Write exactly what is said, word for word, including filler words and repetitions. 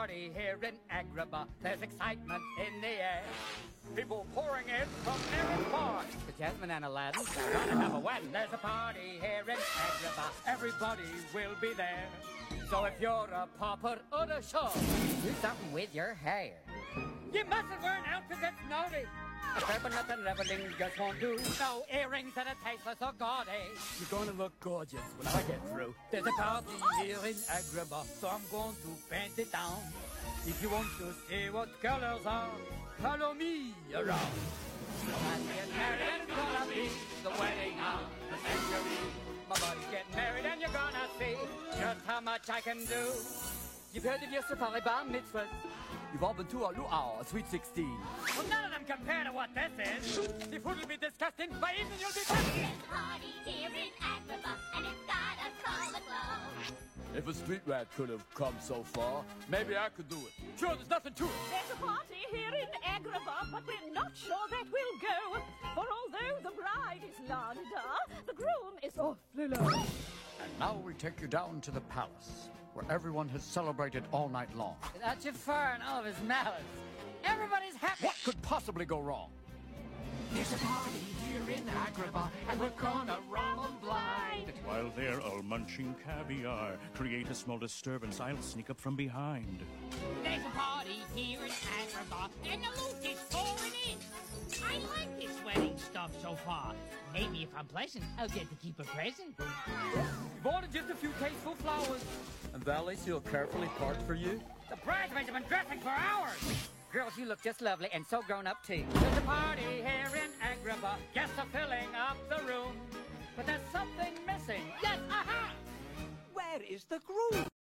party here in Agrabah. There's excitement in the air. People pouring in from every part. The Jasmine and Aladdin are gonna have a wedding. There's a party here in Agrabah. Everybody will be there. So if you're a pauper or a show, do something with your hair. You mustn't wear an outfit that's naughty. A turban nothing reveling just won't do. No earrings that are tasteless or gaudy. You're gonna look gorgeous when I get through. There's a party here in Agrabah, so I'm going to paint it down. If you want to see what colors are, follow me around. I'm getting married and it's gonna be the wedding of the century. My buddy's getting married and you're gonna see just how much I can do. You've heard of your safari bar mitzvahs. You've all been to a luau, a sweet sixteen. Well, none of them compare to what this is. The food will be disgusting. By evening you'll be testing. There's a party here in Agrabah, and it's got us all aglow. If a street rat could have come so far, maybe I could do it. Sure, there's nothing to it. There's a party here in Agrabah, but we're not sure that we'll go. For although the bride is la-da-da, the groom is awfully low. And now we take you down to the palace, where everyone has celebrated all night long. Without Jafar and all of his malice, everybody's happy. What could possibly go wrong? There's a party here in Agrabah, and we're gonna rob 'em blind. While they're all munching caviar, create a small disturbance, I'll sneak up from behind. There's a party here in Agrabah, and the loot is pouring in. I like this wedding stuff so far. Maybe if I'm pleasant, I'll get to keep a present. You've ordered just a few tasteful flowers. And Valley Seal carefully parked for you? The bridesmaids have been dressing for hours. Girls, you look just lovely and so grown up too. There's a party here in Agrabah. Guests are filling up the room. But there's something missing. Yes, aha! Where is the groom?